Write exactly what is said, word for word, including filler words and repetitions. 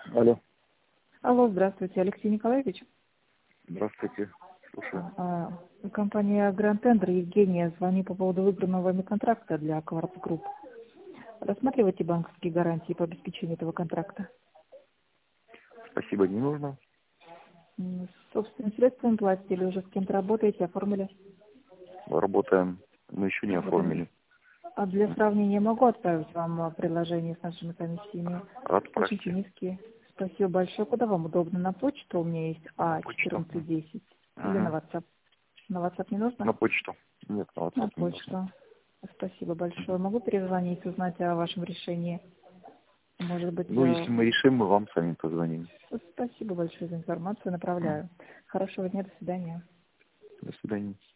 Алло. Алло, здравствуйте, Алексей Николаевич. Здравствуйте. Слушаю. А, Компания Grand Tender, Евгения, звоню по поводу выбранного вами контракта для Quartz Group. Рассматриваете банковские гарантии по обеспечению этого контракта? Спасибо, не нужно. М, Собственным средством платите или уже с кем-то работаете, оформили? Работаем. Мы еще не Работаем. оформили. А для сравнения могу отправить вам а, приложение с нашими комиссиями. Очень Отправьте низкие. Спасибо большое. Куда вам удобно? На почту у меня есть на А почту. четырнадцать десять или на Ага. WhatsApp? На WhatsApp не нужно? На почту. Нет, на На WhatsApp не нужно. почту. Спасибо большое. Могу перезвонить, узнать о вашем решении? Может быть, Ну, э, если мы решим, мы вам сами позвоним. спасибо большое за информацию, направляю. Хорошего дня, до свидания. До свидания.